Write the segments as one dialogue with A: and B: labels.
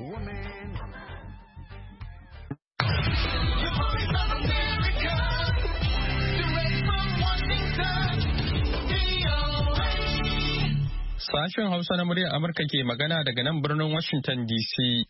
A: woman.
B: Sashen Hausa na muryar Amurka ke magana daga nan birnin Washington DC.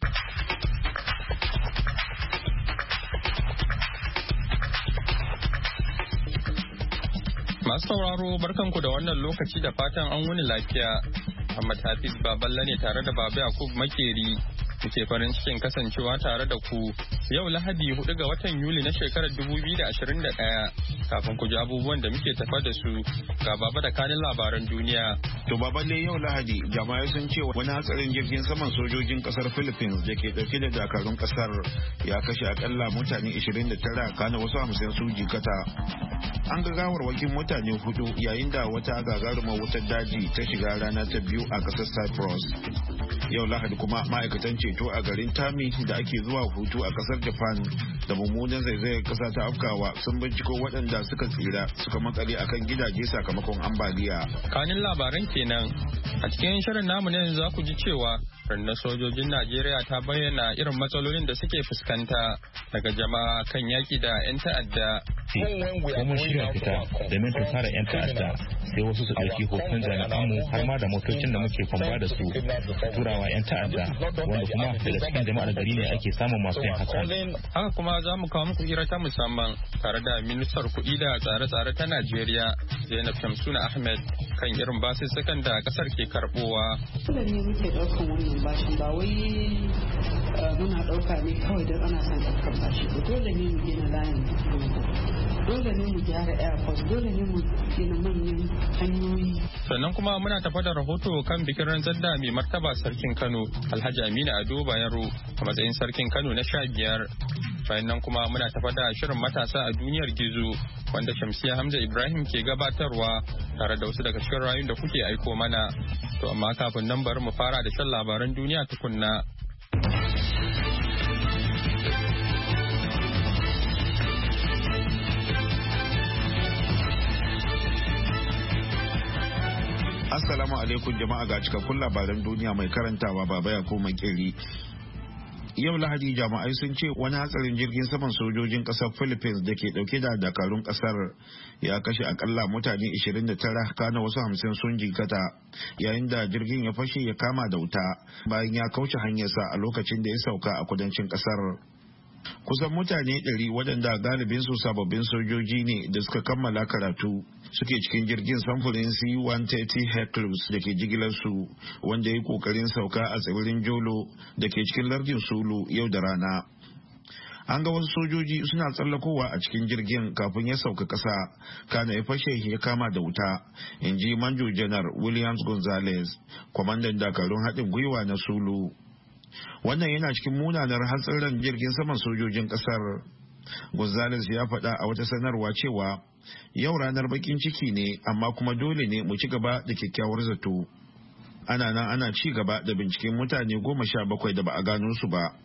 B: Masu sauraro barkanku da wannan lokaci da fatan an wuni lafiya. Ahmad Hafiz Baballa ne tare da Baba Yakub Makeri. Muke farin cikin kasancewa tare da ku yau Lahadi 4 ga watan Yuli na shekarar 2021. Kafin ku ji abubuwan da muke tafa da su ga Baba da kanin labaran duniya.
C: To Baballe yau Lahadi jama'a sun ce wani hatsarin jirgin saman sojojin kasar Philippines da ke dauke da dakarun kasar ya kashe akalla mutane 29 kana wasu 50 su jikata. An ga gawarwakin mutane 4 yayin da wata gagarumar wutar daji ta shiga rana ta biyu a kasar Cyprus. Yau Lahadi kuma ma'aikatan ceto a garin Tami da ake zuwa hutu a kasar Japan da mummunan zaizayar kasa ta afkawa sun binciko waɗanda suka tsira suka makale akan gidaje sakamakon ambaliya.
B: Kanin labaran kenan a cikin shirin namu ne za ku ji cewa rundunar sojojin Najeriya ta bayyana irin matsalolin da suke fuskanta daga jama'a kan yaki da 'yan ta'adda.
D: Kuma shirya fita domin tunkara 'yan ta'adda sai wasu su ɗauki hoton jami'anmu har ma da motocin da muke kwamba da su turawa 'yan ta'adda wanda kuma daga cikin jama'ar gari ne ake samun masu yin hakan.
B: Haka kuma za mu kawo muku hira ta musamman tare da ministar kuɗi da tsare-tsare ta Najeriya Zainab Shamsuna Ahmed kan irin basussukan da kasar ke karbowa.
E: Dole ne muke ɗaukan wannan bashin ba wai muna ɗauka ne kawai don ana son ɗaukar bashi ba. Dole ne mu gina layin dole ne mu gyara airport dole ne mu gina manyan hanyoyi.
B: Sannan kuma muna tafa da rahoto kan bikin rantsar da mai martaba sarkin Kano Alhaji Aminu Ado Bayero a matsayin sarkin Kano na 15. Bayan nan kuma muna tafa da shirin matasa a duniyar gizo wanda Shamsiya Hamza Ibrahim ke gabatarwa tare da wasu daga cikin rayun da kuke aiko mana. To amma kafin nan bari mu fara da shan labaran duniya tukunna.
C: Assalamu alaikum jama'a ga cikakkun labaran duniya mai karantawa Baba Yakub Makeri. Yau Lahadi jama'ai sun ce wani hatsarin jirgin saman sojojin kasar Philippines da ke dauke da dakarun kasar ya kashe akalla mutane 29 kana wasu 50 sun jikata yayin da jirgin ya fashe ya kama da wuta bayan ya kauce hanyarsa a lokacin da ya sauka a kudancin kasar. Kusan mutane 100 waɗanda galibinsu sababbin sojoji ne da suka kammala karatu suke cikin jirgin samfurin C-130 Hercules da ke jigilarsu wanda ya yi ƙoƙarin sauka a tsibirin Jolo da ke cikin lardin Sulu yau da rana. An ga wasu sojoji suna tsallakowa a cikin jirgin kafin ya sauka ƙasa kana ya fashe ya kama da wuta, in ji Manjo Janar Williams Gonzalez, kwamandan dakarun haɗin gwiwa na Sulu. Wannan yana cikin munanar hatsarin jirgin saman sojojin kasar. Gonzales ya faɗa a wata sanarwa cewa yau ranar bakin ciki ne amma kuma dole ne mu ci gaba da kyakkyawar zato. Ana nan ana ci gaba da binciken mutane 17 da ba a gano su ba.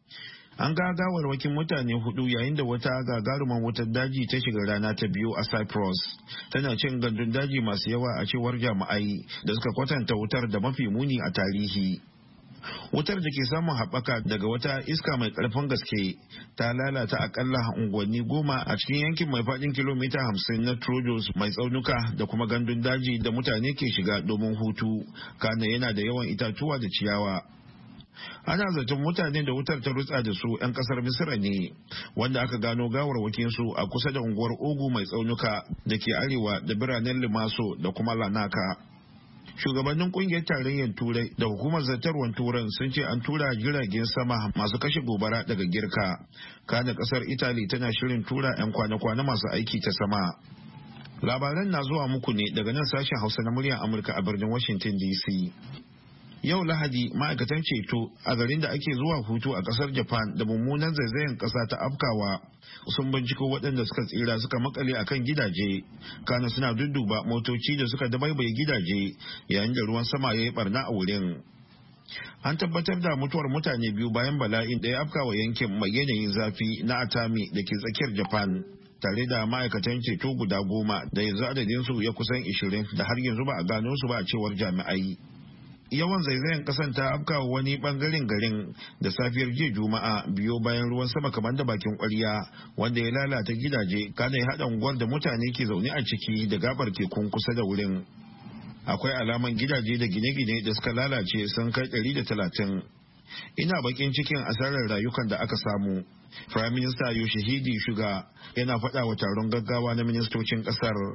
C: An ga gawarwakin mutane 4 yayin da wata gagaruman wutar daji ta shiga rana ta biyu a Cyprus. Tana cin gandun daji masu yawa a cewar jami'ai da suka kwatanta wutar da mafi muni a tarihi. Wutar da ke samun haɓaka daga wata iska mai ƙarfin gaske ta lalata akalla unguwanni 10 a cikin yankin mai faɗin kilomita 50 na Trojos mai tsaunuka da kuma gandun daji da mutane ke shiga domin hutu, kana yana da yawan itatuwa da ciyawa. Ana zaton mutane da wutar ta rutsa da su 'yan kasar Misira ne, wanda aka gano gawarwakinsu a kusa da unguwar Ogu mai tsaunuka da ke arewa da biranen Limasso da kuma Lanaka. Shugabannin kungiyar tarayyar Turai da hukumar zartarwar Turan sun ce an tura jiragen sama masu kashe gobara daga Girka. Kana kasar Italy tana shirin tura 'yan kwana-kwana masu aiki ta sama. Labaran na zuwa muku ne daga nan sashen Hausa na muryar Amurka a birnin Washington DC. Yau Lahadi ma'aikatan ceto a garin da ake zuwa hutu a kasar Japan da mummunan zaizayen kasa ta afkawa sun binciko waɗanda suka tsira suka makale akan gidaje, kana suna dudduba motoci da suka dabaibaye gidaje yayin da ruwan sama ya yi barna a wurin. An tabbatar da mutuwar mutane 2 bayan bala'in da ya afkawa yankin mai yanayin zafi na Atami da ke tsakiyar Japan, tare da ma'aikatan ceto guda 10 da yanzu adadinsu ya kusan 20 da har yanzu ba a gano su ba a cewar jami'ai. Yawan zaizayen kasan ta afka wani bangaren garin da safiyar jiya Juma'a biyo bayan ruwan sama kamar da bakin kwarya wanda ya lalata gidaje kana ya haɗa unguwar da mutane ke zaune a ciki da gabar tekun kusa da wurin. Akwai alaman gidaje da gine-gine da suka lalace sun kai 130. Ina bakin cikin asarar rayukan da aka samu. Prime Minister Yoshihide Suga yana faɗa wa taron gaggawa na ministocin ƙasar.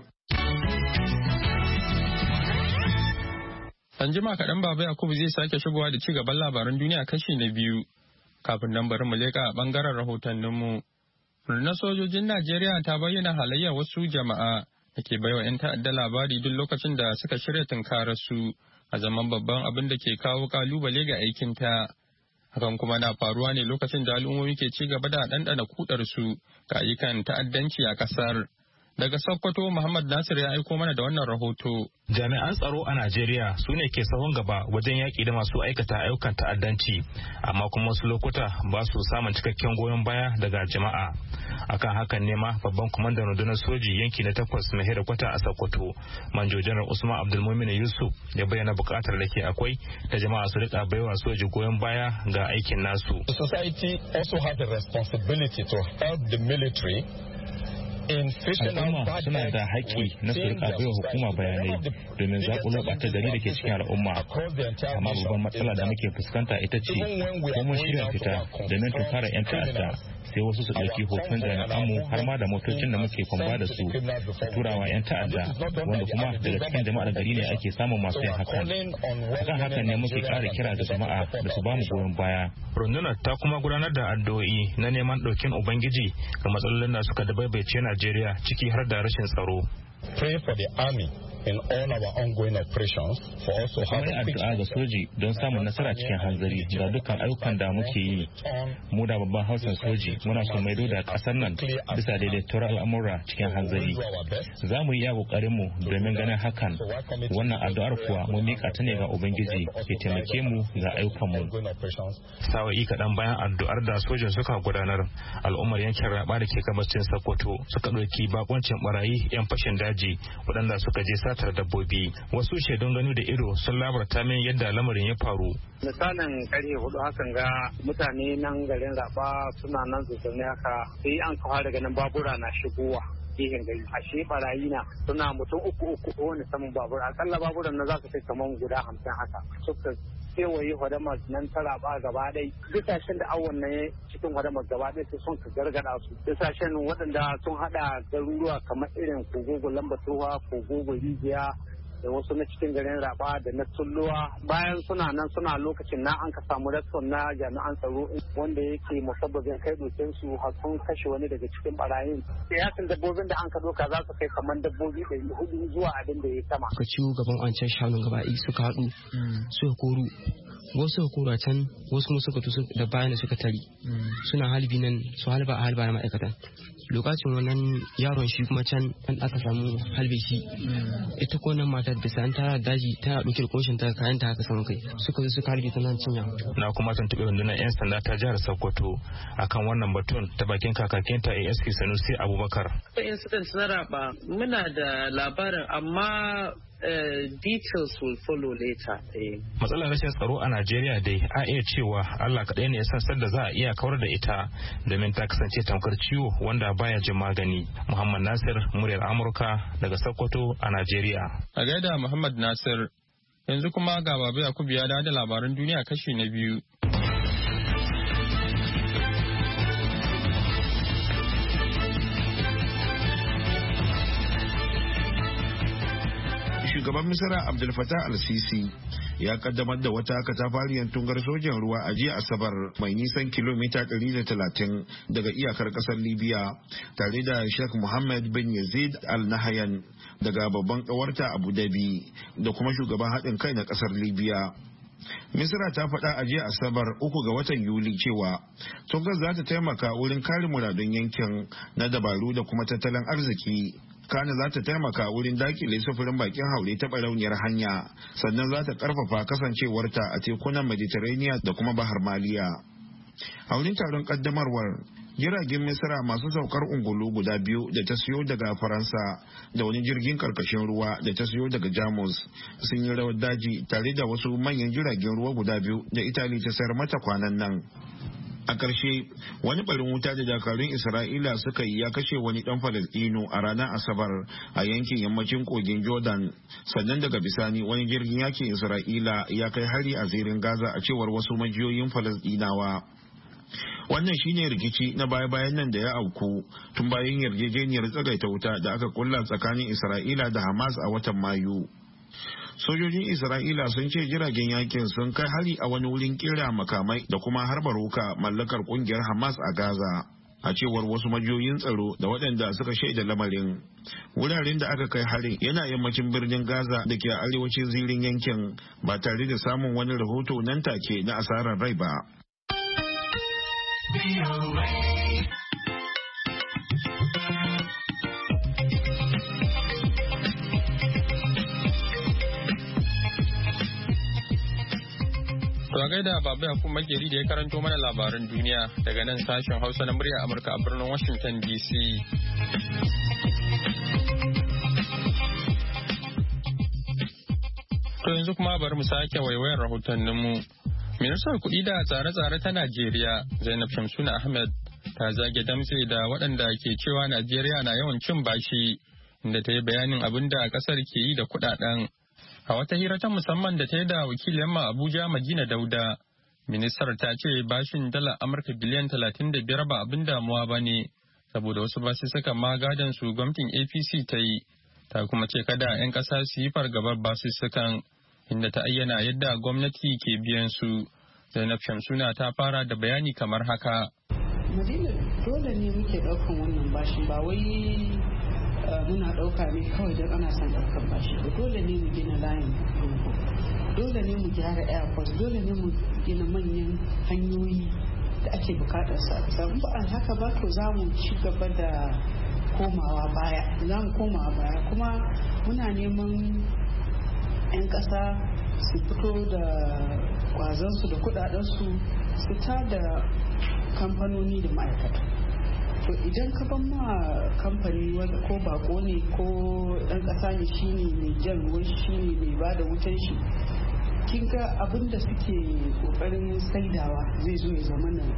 B: An jima kaɗan Baba Yakubu zai sake shigowa da ci gaban labaran duniya kashi na biyu. Kafin nan bari mu leƙa a ɓangaren rahotanninmu. Rundunar sojojin Najeriya ta bayyana halayyar wasu jama'a da ke baiwa 'yan ta'adda labari duk lokacin da suka shirya tunkarar su a zaman babban abin da ke kawo kalubale ga aikinta. Hakan kuma na faruwa ne lokacin da al'ummomi ke ci gaba da ɗanɗana kudar su ga ayyukan ta'addanci a ƙasar. Daga Sokoto, Muhammad Nasir ya aiko mana da wannan rahoto.
D: Jami'an tsaro a Najeriya su ne ke sahun gaba wajen yaƙi da masu aikata ayyukan ta'addanci, amma kuma wasu lokuta ba su samun cikakken goyon baya daga jama'a. Akan hakan ne ma babban kwamandan rundunar soji yanki na 8 mai hedikwata a Sokoto, Manjo Janar Usman Abdulmumin Yusuf, ya bayyana buƙatar da ke akwai da jama'a su rika baiwa soji goyon baya ga aikin nasu.
A: The society also have the responsibility to help the military.
D: Al'umma suna da haƙƙi na su rika baiwa hukuma bayanai domin zaƙulo ɓata gari da ke cikin al'umma. Amma babban matsala da muke fuskanta ita ce ko mun shirya fita domin tunkara 'yan ta'adda sai wasu su ɗauki hoton jami'anmu har ma da motocin da muke kwamba da su turawa 'yan ta'adda wanda kuma daga cikin jama'ar gari ne ake samun masu yin hakan. Akan hakan ne muke ƙara kira ga jama'a da su bamu goyon baya.
A: Rundunar ta kuma gudanar da addu'o'i na neman ɗaukin Ubangiji ga matsalolin da suka dabaibace Najeriya ciki har da rashin tsaro. Pray for the army in all our ongoing operations for us to have
D: addu'a ga soji don samun nasara cikin hanzari ga dukkan ayyukan da muke yi. Mu da babban hausan soji muna so maido da kasar nan bisa daidaituwar al'amura cikin hanzari. Za mu yi iya kokarin mu domin ganin hakan. Wannan addu'ar kuwa mu mika ta ne ga Ubangiji ya taimake mu ga ayyukan mu.
A: Sawa'i kaɗan bayan addu'ar da sojin suka gudanar, al'ummar yankin Raba da ke gabacin Sokoto suka ɗauki bakoncin barayi 'yan fashin daji waɗanda suka je satar dabbobi. Wasu shaidun gani da ido sun labarta min yadda lamarin ya faru.
F: Misalin karfe 4 hakan ga mutane nan garin Raba suna nan zaune haka sai an kawo daga nan babura na shigowa gehen gari. Ashe barayi na suna mutum uku wani saman babur, akalla baburan na za su kai kaman guda 50 haka. Suka kewaye Hodamar nan ta Raba gaba ɗai. Bisashen da awon nan cikin Hodamar gaba ɗai su sun ka gargada su. Bisashen waɗanda sun haɗa garuruwa kamar irin Kogogo Lambatuwa, Kogogo Rijiya da wasu na cikin garin Raba da na Tulluwa. Bayan suna nan suna lokacin na an ka samu rason na jami'an tsaro wanda yake musabbabin kai dokin su har sun kashe wani daga cikin barayin. Siyasin dabbobin da an ka doka za su kai kamar dabbobi 400 zuwa abin da ya sama.
G: Suka ciwo gaban an can shanun gaba suka haɗu suka koru. Wasu suka kora can wasu kuma suka tusu da bayan da suka tari suna halbi nan su halba a halba na ma'aikatan. Lokacin wannan yaron shi kuma can an aka samu halbe shi ita ko nan matar da an tara daji ta ɗauki da koshin ta kayan ta haka saman kai suka zo suka halbe ta nan cinya.
A: Na kuma tuntuɓe rundunar 'yan sanda ta jihar Sokoto akan wannan batun ta bakin kakakinta ASP Sanusi Abubakar.
H: Incident na Raba muna da labarin amma details will follow later.
A: Matsalar rashin tsaro a Najeriya dai a iya cewa Allah kaɗai ne ya san sadda za a iya kawar da ita domin ta kasance tamkar ciwo wanda baya jin magani. Muhammad Nasir, muryar Amurka daga Sokoto a Najeriya.
B: A gaida Muhammad Nasir, yanzu kuma ga Baba Yakubu ya da labaran duniya kashi na biyu.
C: Shugaban Misra Abdul Fattah al-Sisi ya kaddamar da wata katafariyar tungar sojan ruwa a jiya Asabar mai nisan kilomita 130 daga iyakar kasar Libya tare da Sheikh Mohammed bin Yazid Al Nahyan daga babban kawarta Abu Dhabi da kuma shugaban haɗin kai na kasar Libya. Misra ta faɗa a jiya Asabar 3 ga watan Yuli cewa tungar za ta taimaka wurin kare muradun yankin na dabaru da kuma tattalin arziki. Kana za ta taimaka wurin dakile sufurin bakin haure ta barauniyar hanya, sannan za ta karfafa kasancewarta a tekunan Mediterranean da kuma Bahar Maliya. A wurin taron kaddamarwar, jiragen misira masu saukar ungulu guda biyu da ta siyo daga faransa da wani jirgin karkashin ruwa da ta siyo daga jamus sun yi rawar daji tare da wasu manyan jiragen ruwa guda biyu da itali ta sayar mata kwanan nan. A ƙarshe wani barin wuta da dakarun Isra'ila suka yi ya kashe wani ɗan Falasɗinu a ranar Asabar a yankin yammacin kogin Jordan. Sannan daga bisani wani jirgin yakin Isra'ila ya kai hari a zirin Gaza a cewar wasu majiyoyin Falasɗinawa. Wannan shine rikici na baya-bayan nan da ya auku tun bayan yarjejeniyar tsagaita wuta da aka kulla tsakanin Isra'ila da Hamas a watan Mayu. Sojojin Isra'ila sun ce jiragen yakin sun kai hari a wani wurin kera makamai da kuma harba roka mallakar kungiyar Hamas a Gaza. A cewar wasu majiyoyin tsaro da waɗanda suka shaida lamarin. Wuraren da aka kai harin yana yammacin birnin Gaza da ke arewacin zirin yankin ba tare da samun wani rahoto nan take na asarar rai ba.
B: To a gaida Baba Yakubu Makeri da ya karanto mana labaran duniya daga nan sashen Hausa na murya Amurka a birnin Washington DC. To yanzu kuma bari mu sake waiwayar rahotanninmu. Ministar kuɗi da tsare-tsare ta Najeriya Zainab Shamsuna Ahmed ta zage damtse da waɗanda ke cewa Najeriya na yawan cin bashi inda ta yi bayanin abin da ƙasar ke yi da kuɗaɗen. A wata hira ta musamman da ta yi da wakilin ma Abuja Madina Dauda, ministar ta ce bashin dala Amurka biliyan 35 ba abin damuwa ba ne, saboda wasu basussukan ma gadon su gwamnatin APC ta yi, ta kuma ce kada 'yan ƙasa su yi fargabar basussukan, inda ta ayyana yadda gwamnati ke biyan su. Zainab Shamsuna ta fara da bayani kamar haka.
E: Madina, dole ne muke ɗaukan wannan bashin ba wai muna ɗauka ne kawai don ana son ɗaukar bashi ba. Dole ne mu gina layin dogo, dole ne mu gyara airport, dole ne mu gina manyan hanyoyi da ake bukatar sa. Sabon ba haka ba to za mu ci gaba da komawa baya, za mu komawa baya kuma muna neman 'yan ƙasa su fito da kwazansu da kudadensu su tada kamfanoni da ma'aikata. To idan ka ban ma kamfani wanda ko bako ne ko ɗan ƙasa ne shine mai jan ruwan shine mai ba da wutan shi, kin ga abin da suke kokarin saidawa zai zo ya zama na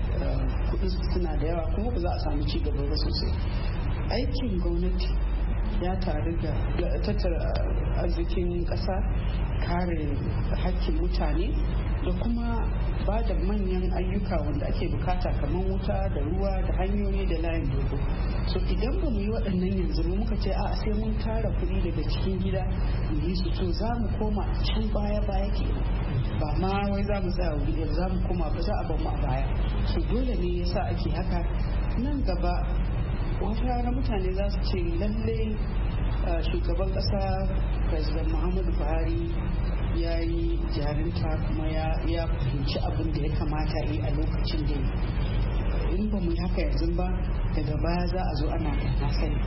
E: kudin suna da yawa kuma ba za a samu ci gaba ba sosai. Aikin gwamnati ya taru da tattara arzikin ƙasa, kare hakkin mutane da kuma ba da manyan ayyuka wanda ake bukata kamar wuta da ruwa da hanyoyi da layin dogo. So idan ba mu yi waɗannan yanzu mu muka ce a sai mun tara kuɗi daga cikin gida mu yi su, to za mu koma can baya ke ba ma wai za mu tsaya wuri za mu koma ba za a bar mu a baya. So dole ne yasa ake haka. Nan gaba wata rana mutane za su ce lallai shugaban ƙasa President Muhammadu Buhari ya yi jarinta kuma ya fahimci abin da ya kamata yi a lokacin da in ba mu yi haka yanzu ba daga baya za a zo ana na sani.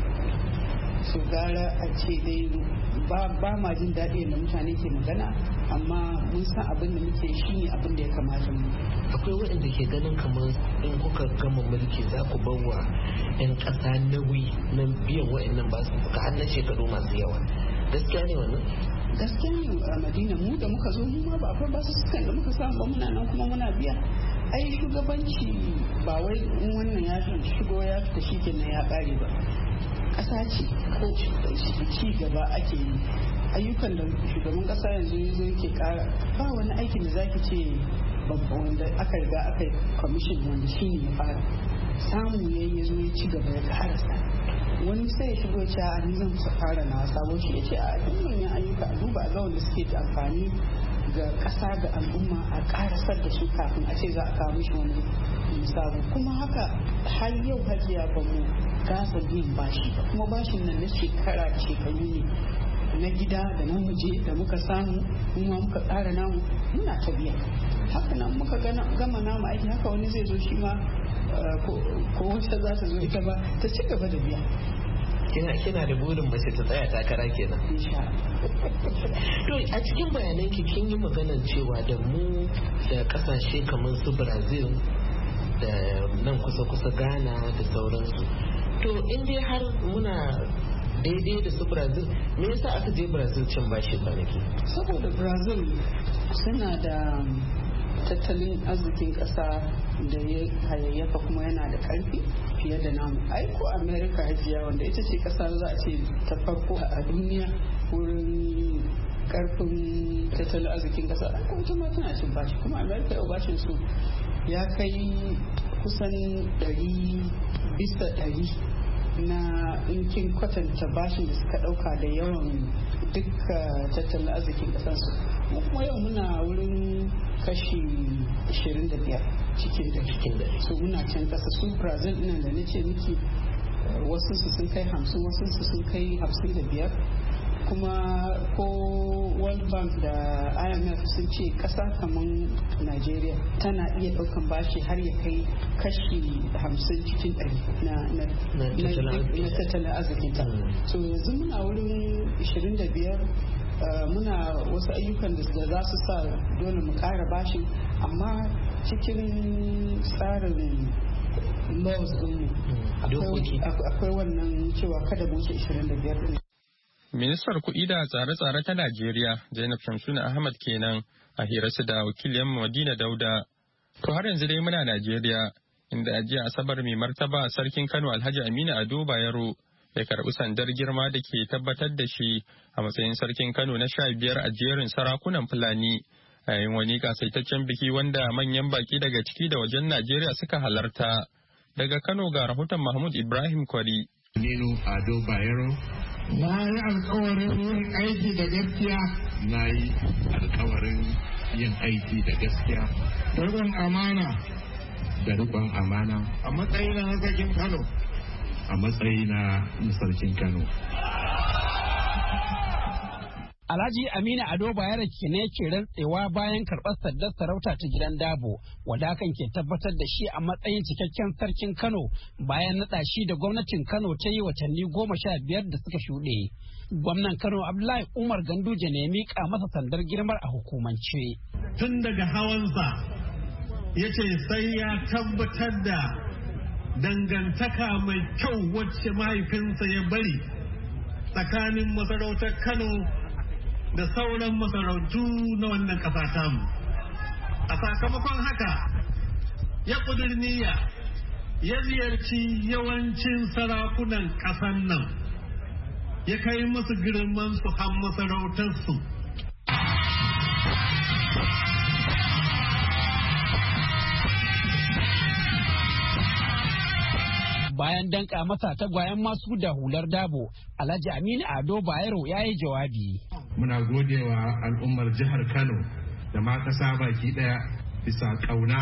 E: So gara a ce dai ba ma jin daɗi da mutane ke magana, amma mun san abin da muke shi ne abin da ya kamata mu.
I: Akwai waɗanda ke ganin kamar in kuka gama mulki za ku bar wa 'yan ƙasa nauyi na biyan waɗannan ba su ka hannun shekaru masu yawa. Gaskiya ne wannan?
E: Gaskiya ne a Madina, mu da muka zo mu ma ba akwai basu sukan da muka samu ba muna nan kuma muna biya. Ai shugabanci ba wai in wannan ya shigo ya fita shi kenan ya ƙare ba. Ƙasa ce ko ci gaba ake yi. Ayyukan da shugaban ƙasa yanzu ya zo yake ƙara, ba wani aikin da zaki ce babba wanda aka riga aka yi kwamishin wanda shi ne ya fara samu ya zo ya ci gaba ya ƙarasa. Wani sai ya shigo ce a ni zan fara na sabo shi ya ce a duk manyan ayyuka a duba ga wanda suke da amfani ga ƙasa ga al'umma a ƙarasar da su kafin a ce za a kawo mishi wani sabo. Kuma haka har yau hajiya ba mu gasa biyan bashi kuma bashin nan na shekaru ne na gida da na waje da muka samu kuma muka tsara namu muna ta biya. Haka nan muka gama namu aiki haka wani zai zo shi ma ko wacce za ta zo ita ba ta ci gaba da biya.
I: Kina da burin mace ta tsaya takara kenan. To a cikin bayanan ki kin yi maganar cewa da mu da kasashe kamar su Brazil da nan kusa-kusa Ghana da sauransu. To in dai har muna daidai da su Brazil, me yasa aka je Brazil cin bashi kwanaki?
E: Saboda Brazil suna da tattalin arzikin ƙasa da ya hayayyafa kuma yana da ƙarfi fiye da namu. Aiko America hajiya wanda ita ce ƙasa za a ce ta farko a duniya wurin ƙarfin tattalin arzikin ƙasa. Aiko ita ma tana cin bashi, kuma America yau bashin su ya kai kusan 100% na inkin kwatanta bashin da suka ɗauka da yawan duka tattalin arzikin ƙasarsu. Kuma yau muna wurin kashi 25 cikin da so muna can kasa. Su Brazil ɗin da nace miki wasu su sun kai 50, wasu su sun kai 55, kuma ko World Bank da IMF sun ce kasa kamar Nigeria tana iya ɗaukan bashi har ya kai kashi 50 cikin 100 na tattalin arzikinta. So yanzu muna wurin 25. Muna wasu ayyukan da za su sa dole mu ƙara bashi, amma cikin tsarin laws din akwai wannan cewa kada mu wuce 25 din.
B: Ministar kuɗi da tsare-tsare ta Najeriya Zainab Shamsuna Ahmad kenan a hirarsu da wakiliyar Madina Dauda. To har yanzu dai muna Najeriya, inda a jiya Asabar mai martaba Sarkin Kano Alhaji Aminu Ado Bayero ya karbi sandar girma da ke tabbatar da shi a matsayin Sarkin Kano na 15 a jerin sarakunan Fulani a yayin wani kasaitaccen biki wanda manyan baki daga ciki da wajen Najeriya suka halarta. Daga Kano ga rahoton Mahmud Ibrahim Kwari.
J: Aminu Ado Bayero. Na yi alkawarin yin aiki da gaskiya. Na yi alkawarin yin aiki da gaskiya. Da riƙon amana. Da riƙon amana. A matsayina na sarkin Kano. A matsayina na sarkin Kano.
K: Alhaji Aminu Ado Bayero ne ke rantsewa bayan karɓar sandar sarauta ta gidan Dabo, wadda hakan ke tabbatar da shi a matsayin cikakken sarkin Kano bayan naɗa shi da gwamnatin Kano ta yi watanni 15 da suka shuɗe. Gwamnan Kano Abdullahi Umar Ganduje ne ya miƙa masa sandar girmar a hukumance.
J: Tun daga hawansa ya ce sai ya tabbatar da dangantaka mai kyau wacce mahaifinsa ya bari tsakanin masarautar Kano da sauran masarautu na wannan ƙasa tamu. A sakamakon haka ya ƙudurniya ya ziyarci yawancin sarakunan ƙasan nan, ya kai musu girman su har masarautarsu.
K: Bayan danka masa tagwayen masu da hular Dabo, Alhaji Aminu Ado Bayero ya yi jawabi.
J: Muna godewa al'ummar jihar Kano da ma ƙasa baki ɗaya bisa ƙauna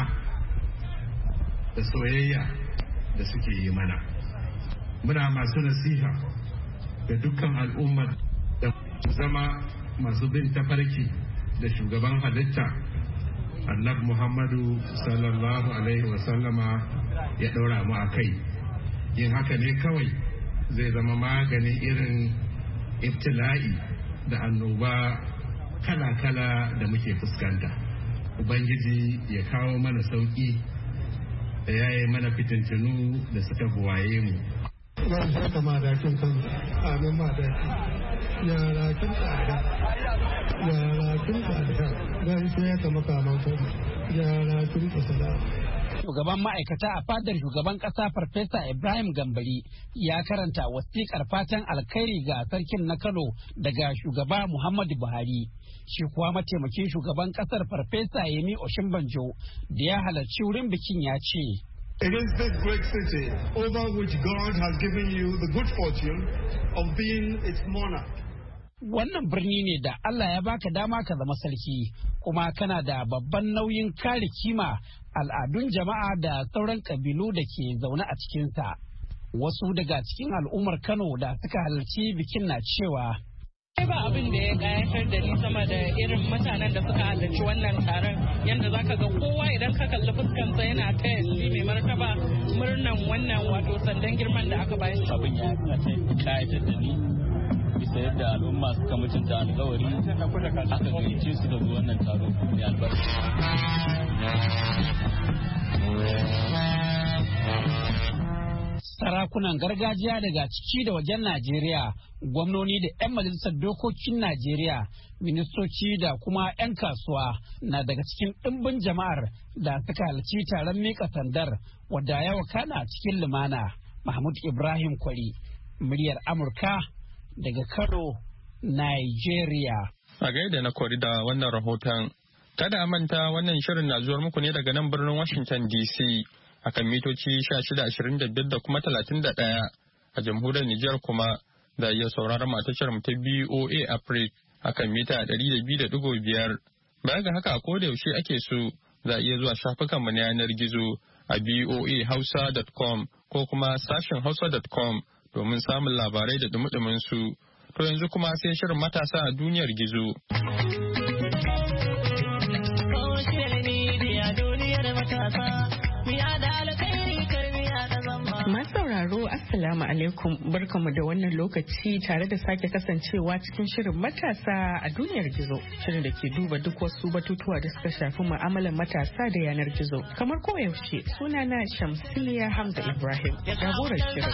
J: da soyayya da suke yi mana. Muna masu nasiha da dukkan al'ummar da zama masu bin tafarki da shugaban halitta Annabi Muhammadu sallallahu alaihi wasallama ya ɗaura mu a kai. Yin haka ne kawai zai zama maganin irin ibtila'i da annoba kala-kala da muke fuskanta. Ubangiji ya kawo mana sauƙi da yaye mana fitintunu da suka buwaye mu.
L: Zan saka madakin kan amin madaki. Yara kin tsada. Yara kin tsada. Zan sai ka makaman kan. Yara kin tsada.
K: Shugaban ma'aikata a fadar shugaban kasa Farfesa Ibrahim Gambari ya karanta wasiƙar fatan alkhairi ga sarkin na Kano daga shugaba Muhammadu Buhari. Shi kuwa mataimakin shugaban kasar Farfesa Yemi Osinbajo da ya halarci wurin bikin ya ce,
L: It is this great city over which God has given you the good fortune of being its monarch.
K: Wannan birni ne da Allah ya baka dama ka zama sarki, kuma kana da babban nauyin kare kima al'adun jama'a da sauran kabilu da ke zaune a cikinsa. Wasu daga cikin al'ummar Kano da suka halarci bikin na cewa,
M: ba abin da ya kayatar da ni sama da irin mutanen da suka halarci wannan taron, yadda zaka ga kowa idan ka kalli fuskansa yana taya shi mai martaba murnan wannan wato sandan girman da aka bayar.
N: Abin ya kayatar da ni bisa yadda al'umma suka mutunta alkawari aka gayyace su da wannan taro mai albarka.
K: sarakunan gargajiya daga ciki da wajen Najeriya, gwamnoni da 'yan majalisar dokokin Najeriya, ministoci da kuma 'yan kasuwa na daga cikin ɗimbin jama'ar da suka halarci taron miƙa sandar wadda ya wakana cikin lumana. Mahmud Ibrahim Kwari, muryar Amurka daga Kano, Nigeria.
B: A gaida na Kwari da wannan rahoton. Kada a manta wannan shirin na zuwar muku ne daga nan birnin Washington DC akan mitoci 1625 da kuma 31 a jamhuriyar Nijar kuma da iya sauraron matashar mu ta BOA Africa akan mita 200.5. Baya ga haka a koda yaushe ake so za a iya zuwa shafukan mu na yanar gizo a boahausa.com ko kuma sashen hausa.com domin samun labarai da dumudumin su. To yanzu kuma sai shirin matasa a duniyar gizo.
O: Masauraro Assalamu alaikum, barkamu da wannan lokaci tare da sake kasancewa cikin shirin matasa a duniyar gizo, shirin da ke duba duk wasu batutuwa da suka shafi mu'amalar matasa da yanar gizo. Kamar koyaushe sunana Shamsiyya Hamza Ibrahim, jagorar shirin.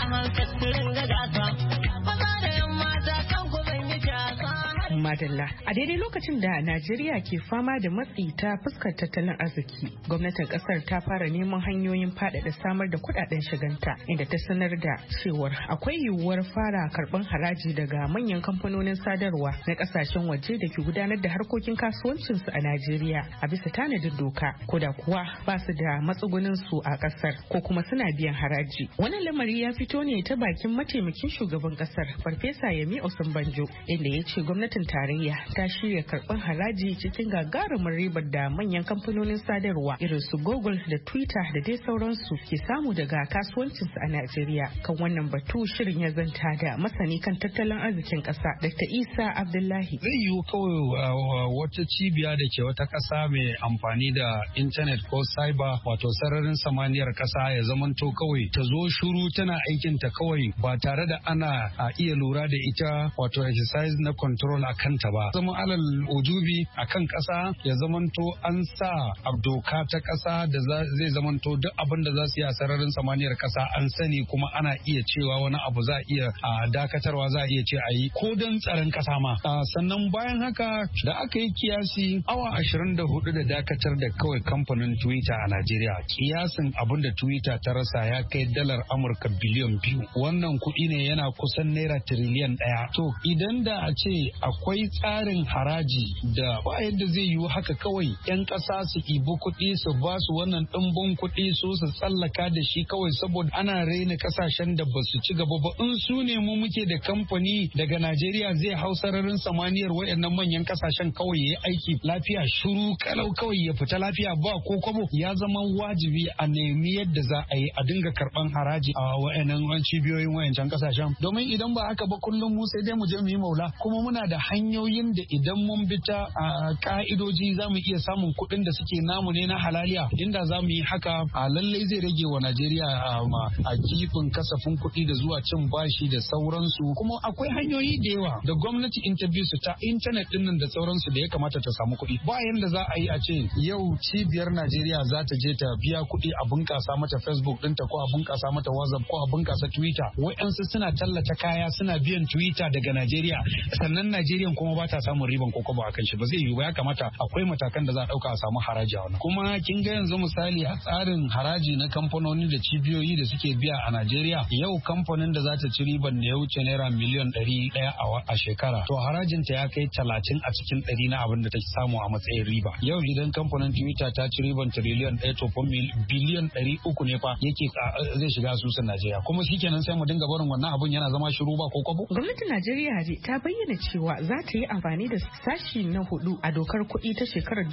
O: Madalla. A daidai lokacin da Najeriya ke fama da matsi ta fuskar tattalin arziki, gwamnatin kasar ta fara neman hanyoyin faɗaɗa samar da kuɗaɗen shiganta, inda ta sanar da cewar akwai yiwuwar fara karɓar haraji daga manyan kamfanonin sadarwa na ƙasashen waje da ke gudanar da harkokin kasuwancinsu a Najeriya a bisa tanadin doka, ko da kuwa ba su da matsugunin su a ƙasar ko kuma suna biyan haraji. Wannan lamari ya fito ne ta bakin mataimakin shugaban ƙasar Farfesa Yemi Osinbajo, inda ya ce gwamnatin tarayya ta shirya karɓar haraji cikin gagarumin ribar da manyan kamfanonin sadarwa irin su Google da Twitter da dai sauransu ke samu daga kasuwancinsu a Najeriya. Kan wannan batu shirin ya zanta da masani kan tattalin arzikin ƙasa Dr. Isa Abdullahi.
P: Zai yiwu kawai wata cibiya da ke wata ƙasa mai amfani da intanet ko cyber wato sararin samaniyar ƙasa ya zamanto kawai ta zo shuru tana aikinta kawai ba tare da ana iya lura da ita wato exercise na control a kanta ba. Zama alal ujubi a kan ƙasa ya zamanto an sa a doka ta ƙasa da zai zamanto duk abin da za su yi a sararin samaniyar ƙasa an sani kuma ana iya cewa wani abu za a iya dakatarwa za a iya ce a yi ko don tsaron ƙasa ma. Sannan bayan haka da aka yi kiyasi awa 24 da dakatar da kawai kamfanin Twitter a Najeriya. Kiyasin abin da Twitter ta rasa ya kai dalar Amurka biliyan 2. Wannan kuɗi ne yana kusan naira tiriliyan 1. To idan da a ce akwai tsarin haraji da ba yadda zai yiwu haka kawai 'yan ƙasa su ibi kuɗi su ba su wannan ɗimbin kuɗi su tsallaka da shi kawai saboda ana raina ƙasashen da ba su ci gaba ba. In su ne mu muke da kamfani daga Najeriya zai hau sararin samaniyar waɗannan manyan ƙasashen kawai ya yi aiki lafiya shiru kalau kawai ya fita lafiya ba ko kwabo. Ya zama wajibi a nemi yadda za a yi a dinga karɓan haraji a waɗannan cibiyoyin wayancan ƙasashen, domin idan ba haka ba kullum mu sai dai mu je mu yi maula. Kuma muna da hanyoyin da idan mun bi ta ka'idoji za mu iya samun kuɗin da suke namu ne na halaliya. Inda za mu yi haka lallai zai rage wa Najeriya a kifin kasafin kuɗi da zuwa cin bashi da sauransu. Kuma akwai hanyoyi da yawa da gwamnati in ta bi su ta intanet ɗin nan da sauransu da ya kamata ta samu kuɗi. Ba yanda za a yi a ce yau cibiyar Najeriya za ta je ta biya kuɗi a bunƙasa mata Facebook ɗinta ko a bunƙasa mata WhatsApp ko a bunƙasa Twitter. Wa'yansu suna tallata kaya suna biyan Twitter daga Najeriya, sannan Najeriya kuma ba ta samun riban koko ba akan shi. Ba zai yiwu ba, ya kamata akwai matakan da za a ɗauka a samu haraji a wannan. Kuma kin ga yanzu misali a tsarin haraji na kamfanoni da cibiyoyi da suke biya a Najeriya, yau kamfanin da za ta ci riban da ya wuce naira miliyan 100 a shekara, to harajin ta ya kai 30 a cikin 100 na abin da ta samu a matsayin riba. Yau idan kamfanin Twitter ta ci riban tiriliyan 1 to biliyan 300 ne fa yake zai shiga asusun Najeriya. Kuma shikenan sai mu dinga barin wannan abun yana zama shiru ba ko kwabo.
O: Gwamnatin Najeriya ta bayyana cewa za ta yi amfani da sashi na 4 a dokar kuɗi ta shekarar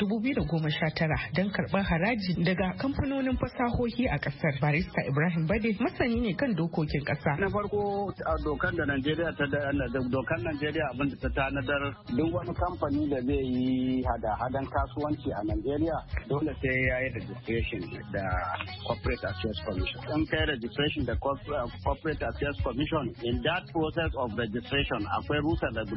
O: 2019 don karɓar haraji daga kamfanonin fasahohi a ƙasar. Barista Ibrahim Bade masani ne kan dokokin ƙasa.
Q: Na farko a dokar da Najeriya abin da ta tanadar duk wani kamfani da zai yi hada-hadan kasuwanci a Najeriya dole sai ya yi registration da Corporate Affairs Commission. In kai registration da Corporate Affairs Commission, in that process of registration akwai rules and regulation da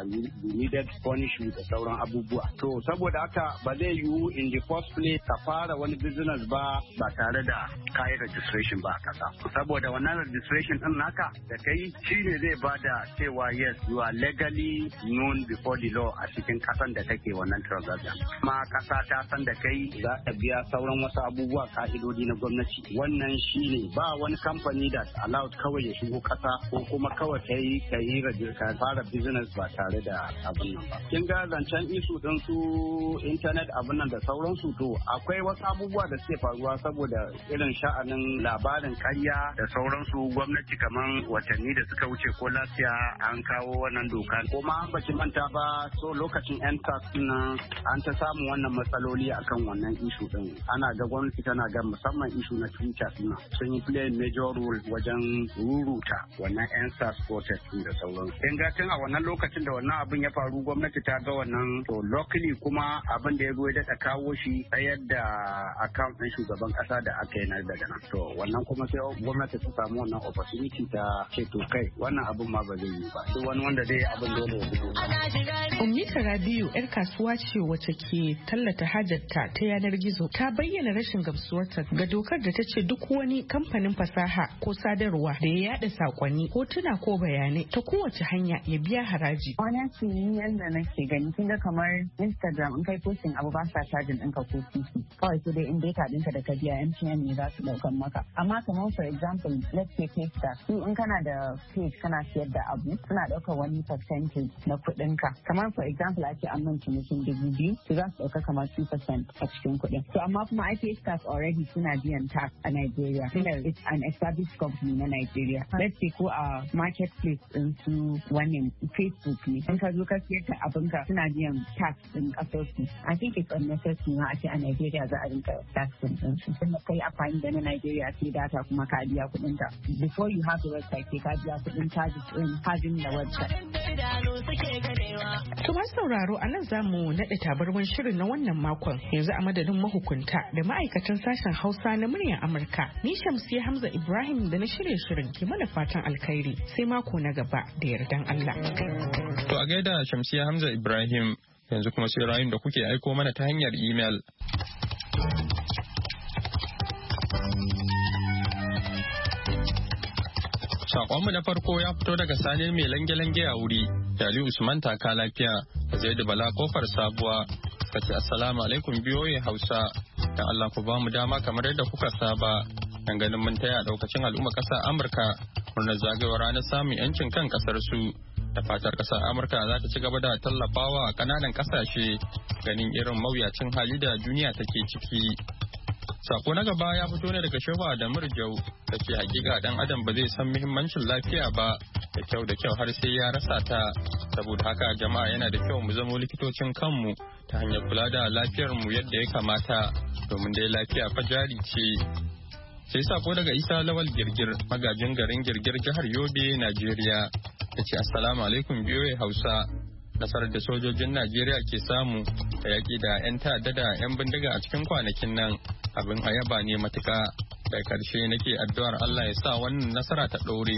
Q: needed punishment da sauran abubuwa. To saboda haka ba zai yiwu in the first place ka fara wani business ba tare da kayi registration ba a kasa. Saboda wannan registration din naka da kai shine zai bada cewa yes you are legally known before the law a cikin kasan da kake wannan transaction. Kuma kasa ta san da kai za ta biya sauran wasu abubuwa ka'idodi na gwamnati. Wannan shine ba wani kamfani da allowed kawai ya shigo kasa ko kuma kawai ka yi fara business ba tare da abin nan ba. Kin ga zancen isu din su internet abin nan da sauransu to akwai wasu abubuwa da suke faruwa saboda irin sha'anin labarin karya da sauransu. Gwamnati kaman watanni da suka wuce ko lafiya an kawo wannan doka ko ma an baki manta ba so lokacin yan tax nan an ta samu wannan matsaloli akan wannan isu din. Ana ga gwamnati tana ga musamman isu na Twitter din sun yi play major role wajen ruruta wannan yan tax protest da sauransu. Kin ga tun a wannan lokacin da wannan abin ya faru gwamnati ta ga wannan to locally kuma abin da ya zo ya daɗa kawo shi tsayar da account ɗin shugaban ƙasa da aka yi daga nan. To wannan kuma sai gwamnati ta samu wannan opportunity ta ce to kai wannan abin ma ba zai yi ba. Duk wani wanda zai yi abin dole ya fito.
O: Ummita Rabiu yar kasuwa ce wacce ke tallata hajarta ta yanar gizo ta bayyana rashin gamsuwarta ga dokar da ta ce duk wani kamfanin fasaha ko sadarwa da ya yada sakonni hotuna ko bayanai ta kowace hanya ya biya haraji.
R: Honestly ni yanda nake gani kin ga kamar Instagram in kai posting abu ba sa charging ɗinka ko titi kawai sai dai in data ɗinka da ka biya MTN ne za su ɗaukan maka. Amma kamar for example let's say Paystack su in kana da page kana siyar da abu suna ɗaukar wani percentage na kuɗinka. Kamar for example ake an man cinikin 2,000 su za su ɗauka kamar 2% a cikin kuɗin. So amma kuma ai Paystack already suna biyan tax a Nigeria. It's an established company na Nigeria. Let's say ko a marketplace ɗin su wannan Facebook ne. In ka zo ka siyar da abinka suna biyan tax ɗin ƙasar su. I think it's unnecessary ma a ce a Nigeria za a rinka tax ɗin su. Tunda kai amfani da na Nigeria sai data kuma ka biya kuɗin ta. Before you have the website sai ka biya kuɗin charges ɗin having the website.
O: To masu sauraro a nan za mu naɗe tabarwan shirin na wannan makon yanzu a madadin mahukunta da ma'aikatan sashen Hausa na muryar Amurka. Ni Shamsiyya Hamza Ibrahim da na shirye shirin ke mana fatan alkhairi sai mako na gaba da yardan Allah.
B: To a gaida Shamsiyya Hamza Ibrahim yanzu kuma sai rayun da kuke aiko mana ta hanyar email. Sakonmu na farko ya fito daga Sani mai lange-lange a wuri, Dali Usman taka lafiya, da Zaidu Bala kofar sabuwa, kace assalamu alaikum biyoyi Hausa, dan Allah ku ba mu dama kamar yadda kuka saba, dan ganin mun taya daukacin al'umma ƙasar Amurka murnar zagayowar ranar samun yancin kan ƙasar su. Da fatar ƙasar Amurka za ta ci gaba da tallafawa ƙananan ƙasashe ganin irin mawuyacin hali da duniya take ciki. Sako na gaba ya fito ne daga Shehu Adamu Rijau da ke hakika dan adam ba zai san muhimmancin lafiya ba da kyau har sai ya rasa ta. Saboda haka jama'a yana da kyau mu zamo likitocin kanmu ta hanyar kula da lafiyar mu yadda ya kamata domin dai lafiya fa jari ce. Sai sako daga Isa Lawal Girgir magajin garin Girgir jihar Yobe Najeriya ya ce assalamu alaikum biyoyi Hausa. Nasarar da sojojin Najeriya ke samu da yaƙi da 'yan ta'adda da 'yan bindiga a cikin kwanakin nan abin ayaba ne matuƙa. Da ƙarshe nake addu'ar Allah ya sa wannan nasara ta ɗore.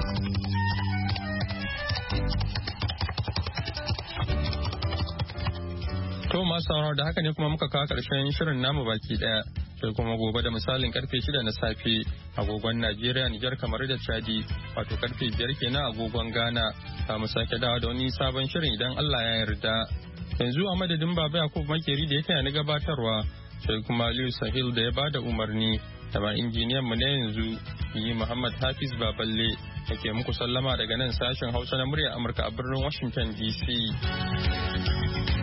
B: To masu sauraro da haka ne kuma muka kawo ƙarshen shirin namu baki ɗaya. Sai kuma gobe da misalin karfe 6 na safe agogon Najeriya, Nijar, kamar da Chadi, wato karfe 5 kenan agogon Ghana. Za mu sake dawa da wani sabon shirin idan Allah ya yarda. Yanzu a madadin Baba Yakub Makeri da ya taya ni gabatarwa, sai kuma Aliyu Sahil da ya bada umarni, da ma injiniyan mu na yanzu, ni Muhammad Hafiz Baballe, nake muku sallama daga nan sashen Hausa na murya Amurka a birnin Washington DC.